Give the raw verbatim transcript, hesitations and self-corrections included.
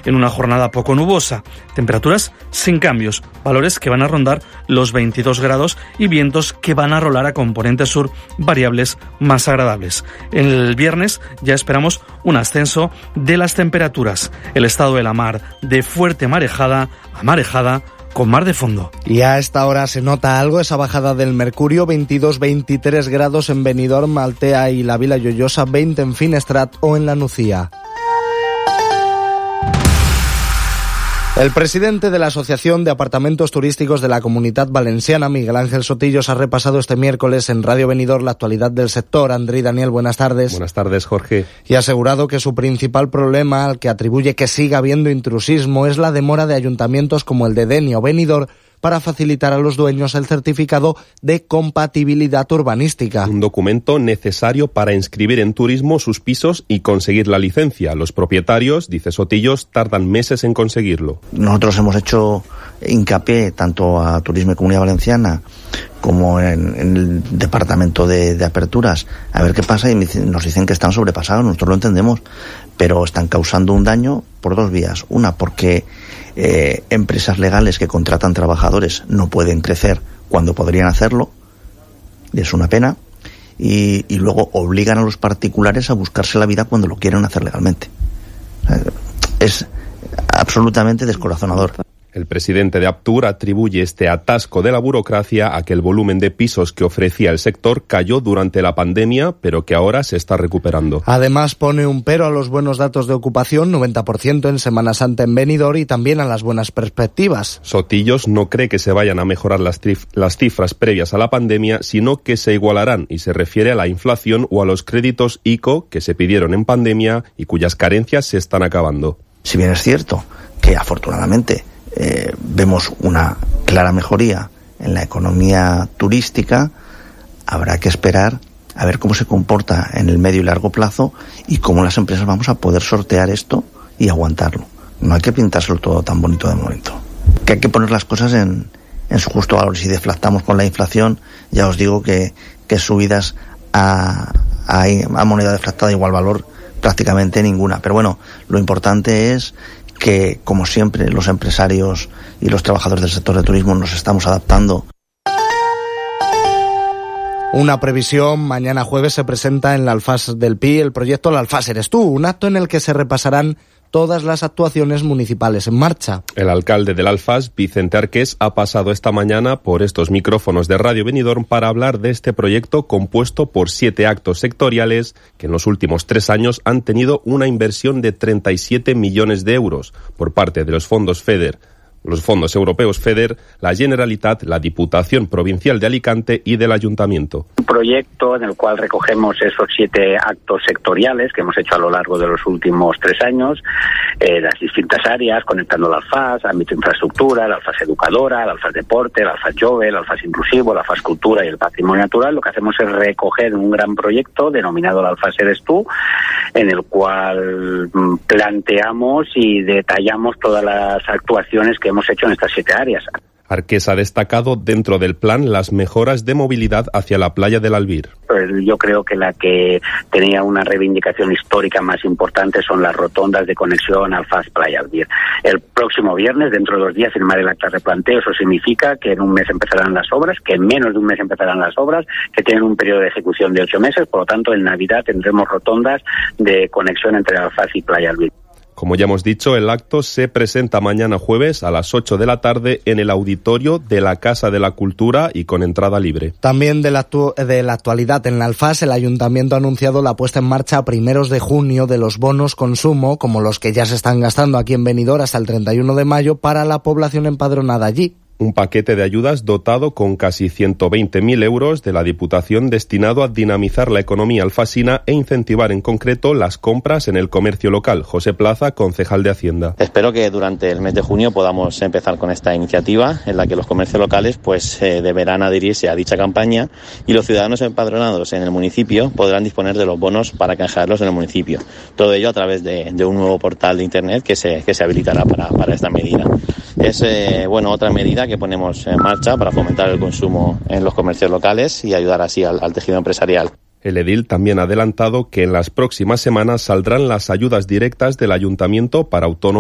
en una jornada poco nubosa. Temperaturas sin cambios, valores que van a rondar los veintidós grados y vientos que van a rolar a componente sur, variables más agradables. El viernes ya esperamos un ascenso de las temperaturas. El estado de la mar de fuerte marejada a marejada con mar de fondo. Y a esta hora se nota algo esa bajada del mercurio, veintidós veintitrés grados en Benidorm, Altea y la Vila Lloyosa, veinte en Finestrat o en La Nucía. El presidente de la Asociación de Apartamentos Turísticos de la Comunitat Valenciana, Miguel Ángel Sotillos, ha repasado este miércoles en Radio Benidorm la actualidad del sector. André y Daniel, buenas tardes. Buenas tardes, Jorge. Y ha asegurado que su principal problema, al que atribuye que siga habiendo intrusismo, es la demora de ayuntamientos como el de Denia o Benidorm para facilitar a los dueños el certificado de compatibilidad urbanística. Un documento necesario para inscribir en turismo sus pisos y conseguir la licencia. Los propietarios, dice Sotillos, tardan meses en conseguirlo. Nosotros hemos hecho hincapié tanto a Turismo y Comunidad Valenciana como en, en el departamento de, de aperturas, a ver qué pasa, y nos dicen que están sobrepasados. Nosotros lo entendemos, pero están causando un daño por dos vías. Una, porque eh, empresas legales que contratan trabajadores no pueden crecer cuando podrían hacerlo, y es una pena, y, y luego obligan a los particulares a buscarse la vida cuando lo quieren hacer legalmente. Es absolutamente descorazonador. El presidente de Aptur atribuye este atasco de la burocracia a que el volumen de pisos que ofrecía el sector cayó durante la pandemia, pero que ahora se está recuperando. Además, pone un pero a los buenos datos de ocupación, noventa por ciento en Semana Santa en Benidorm, y también a las buenas perspectivas. Sotillos no cree que se vayan a mejorar las, trif- las cifras previas a la pandemia, sino que se igualarán, y se refiere a la inflación o a los créditos I C O que se pidieron en pandemia y cuyas carencias se están acabando. Si bien es cierto que afortunadamente Eh, vemos una clara mejoría en la economía turística, habrá que esperar a ver cómo se comporta en el medio y largo plazo y cómo las empresas vamos a poder sortear esto y aguantarlo. No hay que pintárselo todo tan bonito de momento. Que hay que poner las cosas en, en su justo valor. Si deflactamos con la inflación, ya os digo que, que subidas a, a, a moneda deflactada de igual valor prácticamente ninguna. Pero bueno, lo importante es que, como siempre, los empresarios y los trabajadores del sector de turismo nos estamos adaptando. Una previsión: mañana jueves se presenta en la Alfas del Pi el proyecto La Alfas Eres Tú, un acto en el que se repasarán todas las actuaciones municipales en marcha. El alcalde del Alfas, Vicente Arqués, ha pasado esta mañana por estos micrófonos de Radio Benidorm para hablar de este proyecto compuesto por siete actos sectoriales que en los últimos tres años han tenido una inversión de treinta y siete millones de euros por parte de los fondos FEDER, los fondos europeos FEDER, la Generalitat, la Diputación Provincial de Alicante y del Ayuntamiento. Un proyecto en el cual recogemos esos siete actos sectoriales que hemos hecho a lo largo de los últimos tres años, eh, las distintas áreas, conectando la Alfas, ámbito infraestructura, la Alfas educadora, la Alfas deporte, la Alfas jove, la Alfas inclusivo, la Alfas cultura y el patrimonio natural. Lo que hacemos es recoger un gran proyecto denominado La Alfas Eres Tú, en el cual planteamos y detallamos todas las actuaciones que hemos hecho en estas siete áreas. Arqués ha destacado dentro del plan las mejoras de movilidad hacia la playa del Albir. Yo creo que la que tenía una reivindicación histórica más importante son las rotondas de conexión Alfas Playa Albir. El próximo viernes, dentro de dos días, firmaré el acta de replanteo. Eso significa que en un mes empezarán las obras, que en menos de un mes empezarán las obras, que tienen un periodo de ejecución de ocho meses. Por lo tanto, en Navidad tendremos rotondas de conexión entre Alfas y Playa Albir. Como ya hemos dicho, el acto se presenta mañana jueves a las ocho de la tarde en el auditorio de la Casa de la Cultura y con entrada libre. También de la, actu- de la actualidad en la Alfas, el Ayuntamiento ha anunciado la puesta en marcha a primeros de junio de los bonos consumo, como los que ya se están gastando aquí en Benidorm hasta el treinta y uno de mayo, para la población empadronada allí. Un paquete de ayudas dotado con casi ciento veinte mil euros de la Diputación destinado a dinamizar la economía alfasina e incentivar en concreto las compras en el comercio local. José Plaza, concejal de Hacienda. Espero que durante el mes de junio podamos empezar con esta iniciativa en la que los comercios locales pues eh, deberán adherirse a dicha campaña y los ciudadanos empadronados en el municipio podrán disponer de los bonos para canjearlos en el municipio. Todo ello a través de, de un nuevo portal de internet que se, que se habilitará para, para esta medida. Es eh, bueno otra medida que ponemos en marcha para fomentar el consumo en los comercios locales y ayudar así al, al tejido empresarial. El edil también ha adelantado que en las próximas semanas saldrán las ayudas directas del Ayuntamiento para autónomos